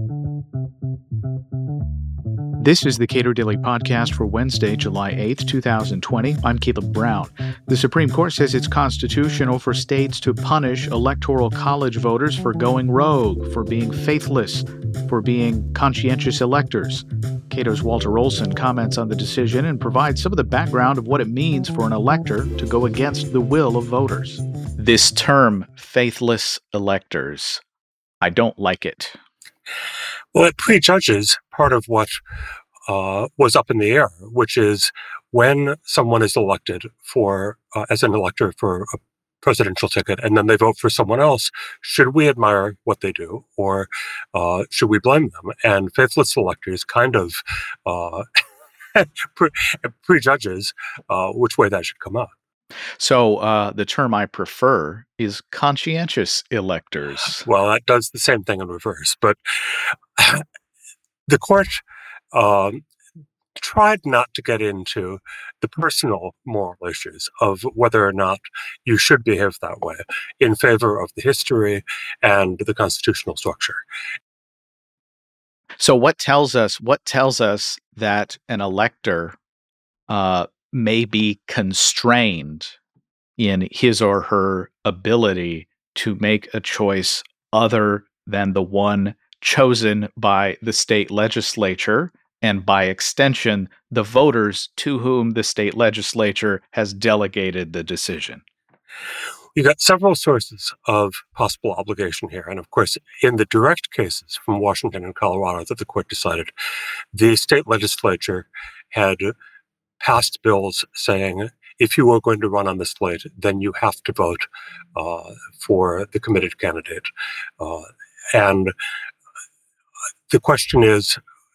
This is the Cato Daily Podcast for Wednesday, July 8th, 2020. I'm Caleb Brown. The Supreme Court says it's constitutional for states to punish Electoral College voters for going rogue, for being faithless, for being conscientious electors. Cato's Walter Olson comments on the decision and provides some of the background of what it means for an elector to go against the will of voters. This term, faithless electors, I don't like it. Well, it prejudges part of what was up in the air, which is when someone is elected for as an elector for a presidential ticket, and then they vote for someone else, should we admire what they do, or should we blame them? And faithless electors kind of prejudges which way that should come out. So the term I prefer is conscientious electors. Well, that does the same thing in reverse, but the court tried not to get into the personal moral issues of whether or not you should behave that way in favor of the history and the constitutional structure. So what tells us that an elector may be constrained in his or her ability to make a choice other than the one chosen by the state legislature and, by extension, the voters to whom the state legislature has delegated the decision? You got several sources of possible obligation here. And of course, in the direct cases from Washington and Colorado that the court decided, the state legislature had passed bills saying, if you are going to run on the slate, then you have to vote for the committed candidate. And the question is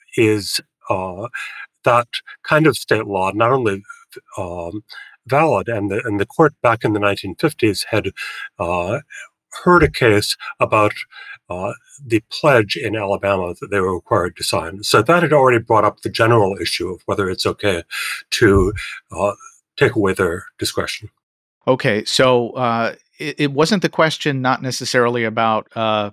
that kind of state law not only valid, and the court back in the 1950s had heard a case about the pledge in Alabama that they were required to sign. So that had already brought up the general issue of whether it's okay to take away their discretion. Okay, so it wasn't the question not necessarily about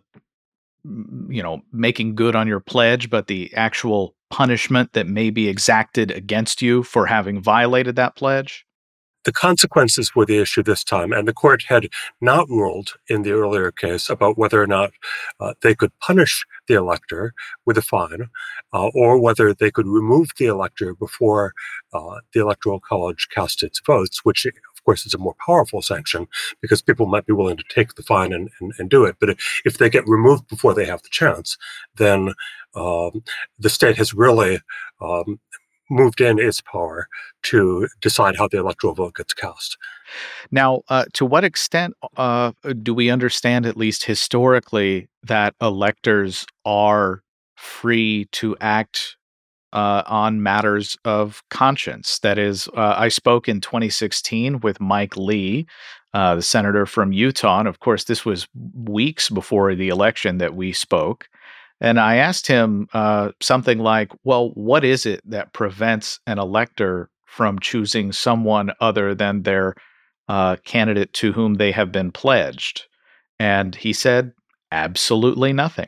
making good on your pledge, but the actual punishment that may be exacted against you for having violated that pledge? The consequences were the issue this time, and the court had not ruled in the earlier case about whether or not they could punish the elector with a fine, or whether they could remove the elector before the Electoral College cast its votes, which of course is a more powerful sanction because people might be willing to take the fine and do it. But if they get removed before they have the chance, then the state has really moved in its power to decide how the electoral vote gets cast. Now, to what extent do we understand, at least historically, that electors are free to act on matters of conscience? That is, I spoke in 2016 with Mike Lee, the senator from Utah. And of course, this was weeks before the election that we spoke. And I asked him something like, well, what is it that prevents an elector from choosing someone other than their candidate to whom they have been pledged? And he said, absolutely nothing.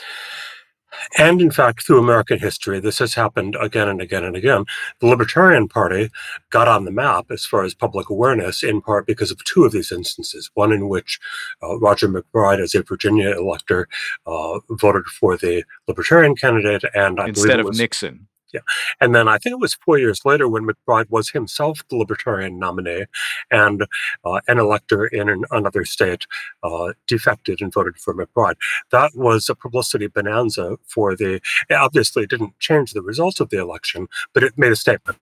And in fact, through American history, this has happened again and again and again. The Libertarian Party got on the map as far as public awareness, in part because of two of these instances. One in which Roger McBride, as a Virginia elector, voted for the Libertarian candidate, and I Instead believe of Nixon. Yeah. And then I think it was 4 years later when McBride was himself the Libertarian nominee, and an elector in another state defected and voted for McBride. That was a publicity bonanza for obviously it didn't change the results of the election, but it made a statement.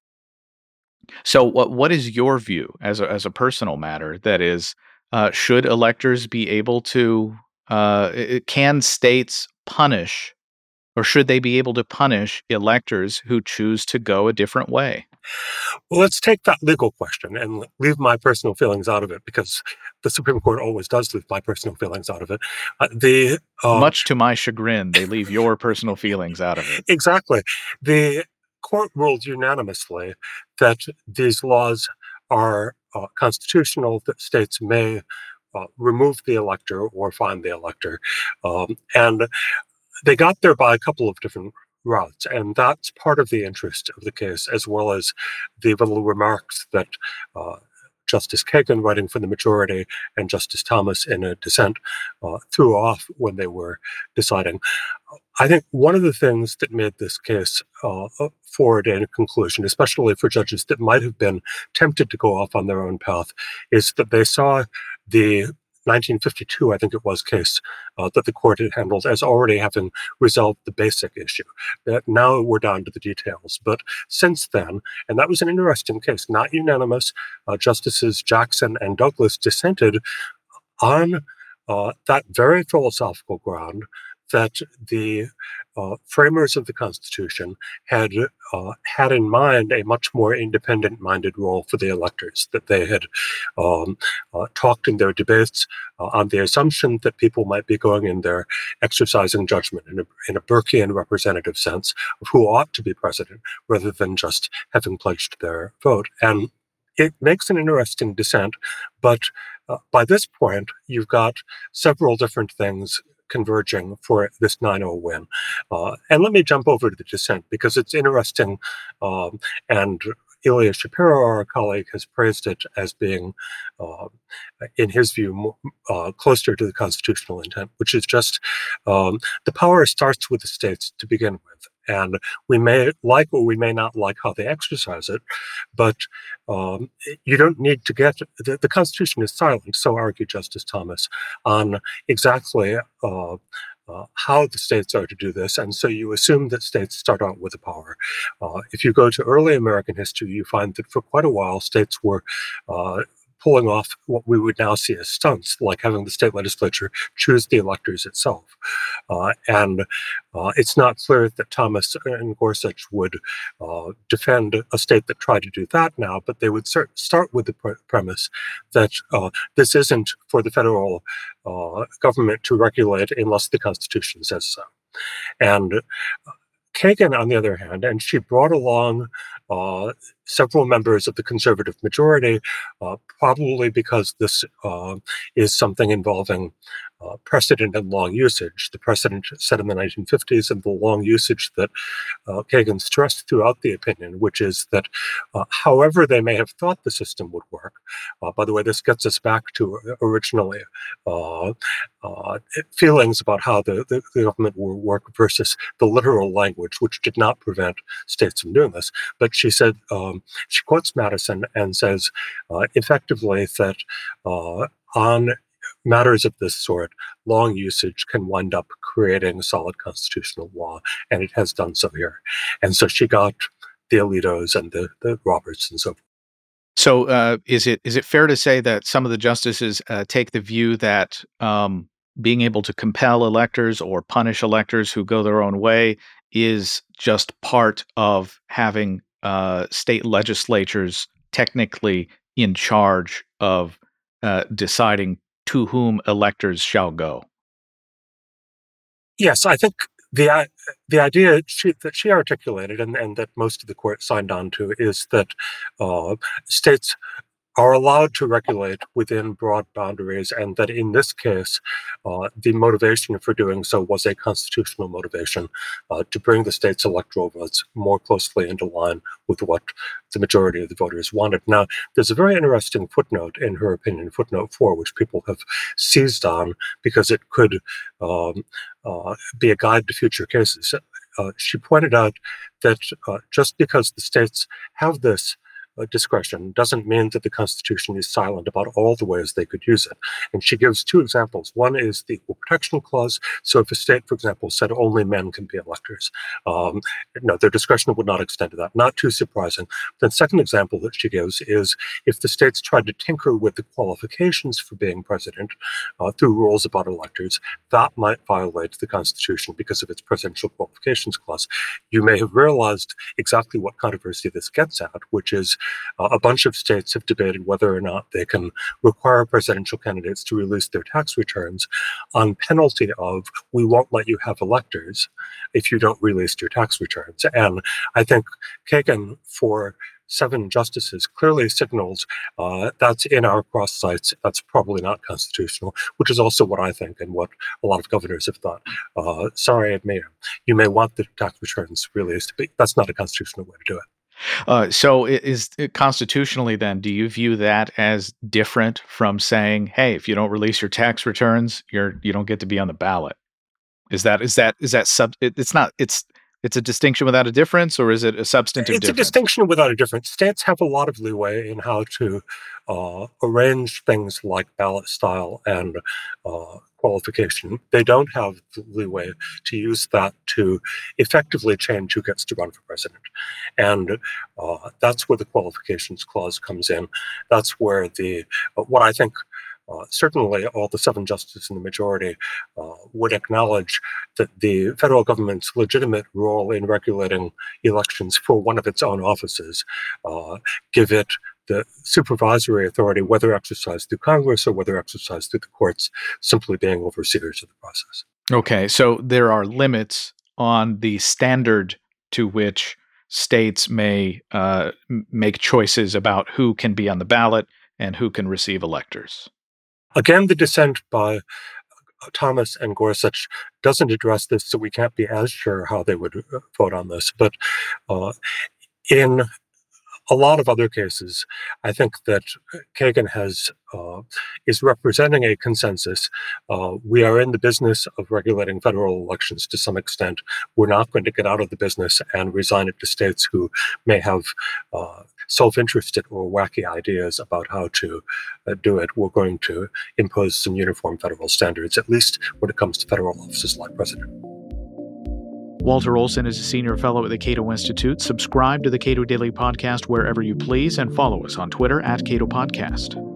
So what is your view as a personal matter? That is, should electors be able to, can states punish, or should they be able to punish electors who choose to go a different way? Well, let's take that legal question and leave my personal feelings out of it, because the Supreme Court always does leave my personal feelings out of it. Much to my chagrin, they leave your personal feelings out of it. Exactly. The court ruled unanimously that these laws are constitutional, that states may remove the elector or fine the elector. And They got there by a couple of different routes, and that's part of the interest of the case, as well as the little remarks that uh, Justice Kagan, writing for the majority, and Justice Thomas, in a dissent, threw off when they were deciding. I think one of the things that made this case forward in a conclusion, especially for judges that might have been tempted to go off on their own path, is that they saw the 1952, I think it was, case that the court had handled as already having resolved the basic issue. That now we're down to the details. But since then, and that was an interesting case, not unanimous, Justices Jackson and Douglas dissented on that very philosophical ground that the framers of the Constitution had in mind a much more independent-minded role for the electors, that they had talked in their debates on the assumption that people might be going in there exercising judgment in a Burkean representative sense of who ought to be president, rather than just having pledged their vote. And it makes an interesting dissent, but by this point, you've got several different things converging for this 9-0 win. And let me jump over to the dissent, because it's interesting, and Ilya Shapiro, our colleague, has praised it as being, in his view, closer to the constitutional intent, which is just the power starts with the states to begin with. And we may like or we may not like how they exercise it, but you don't need to get the Constitution is silent, so argued Justice Thomas, on exactly how the states are to do this, and so you assume that states start out with the power. If you go to early American history, you find that for quite a while states were pulling off what we would now see as stunts, like having the state legislature choose the electors itself. And it's not clear that Thomas and Gorsuch would defend a state that tried to do that now, but they would start with the premise that this isn't for the federal government to regulate unless the Constitution says so. And Kagan, on the other hand, and she brought along several members of the conservative majority, probably because this is something involving precedent and long usage. The precedent set in the 1950s and the long usage that Kagan stressed throughout the opinion, which is that however they may have thought the system would work, by the way, this gets us back to originally feelings about how the government will work versus the literal language, which did not prevent states from doing this. But she said, she quotes Madison and says effectively that on matters of this sort, long usage can wind up creating a solid constitutional law, and it has done so here. And so she got the Alitos and the Roberts and so forth. So, is it fair to say that some of the justices take the view that being able to compel electors or punish electors who go their own way is just part of having state legislatures technically in charge of deciding to whom electors shall go? Yes, I think the idea that she articulated and that most of the court signed on to is that states are allowed to regulate within broad boundaries, and that in this case, the motivation for doing so was a constitutional motivation to bring the state's electoral votes more closely into line with what the majority of the voters wanted. Now, there's a very interesting footnote in her opinion, footnote 4, which people have seized on because it could be a guide to future cases. She pointed out that just because the states have this discretion doesn't mean that the Constitution is silent about all the ways they could use it. And she gives two examples. One is the Equal Protection Clause. So if a state, for example, said only men can be electors, their discretion would not extend to that. Not too surprising. The second example that she gives is if the states tried to tinker with the qualifications for being president through rules about electors, that might violate the Constitution because of its Presidential Qualifications Clause. You may have realized exactly what controversy this gets at, which is a bunch of states have debated whether or not they can require presidential candidates to release their tax returns on penalty of, we won't let you have electors if you don't release your tax returns. And I think Kagan, for 7 justices clearly signals that's in our cross sites. That's probably not constitutional, which is also what I think and what a lot of governors have thought. Sorry, you may want the tax returns released, but that's not a constitutional way to do it. So is it constitutionally then, do you view that as different from saying, hey, if you don't release your tax returns, you don't get to be on the ballot? It's not it's a distinction without a difference, or is it a substantive It's a difference? distinction without a difference. States have a lot of leeway in how to arrange things like ballot style and qualification. They don't have the leeway to use that to effectively change who gets to run for president. And that's where the qualifications clause comes in. That's where what I think certainly all the 7 justices in the majority would acknowledge that the federal government's legitimate role in regulating elections for one of its own offices give it the supervisory authority, whether exercised through Congress or whether exercised through the courts, simply being overseers of the process. Okay, so there are limits on the standard to which states may make choices about who can be on the ballot and who can receive electors. Again, the dissent by Thomas and Gorsuch doesn't address this, so we can't be as sure how they would vote on this. But in a lot of other cases, I think that Kagan is representing a consensus. We are in the business of regulating federal elections to some extent. We're not going to get out of the business and resign it to states who may have self-interested or wacky ideas about how to do it. We're going to impose some uniform federal standards, at least when it comes to federal offices like president. Walter Olson is a senior fellow at the Cato Institute. Subscribe to the Cato Daily Podcast wherever you please and follow us on Twitter @Cato Podcast.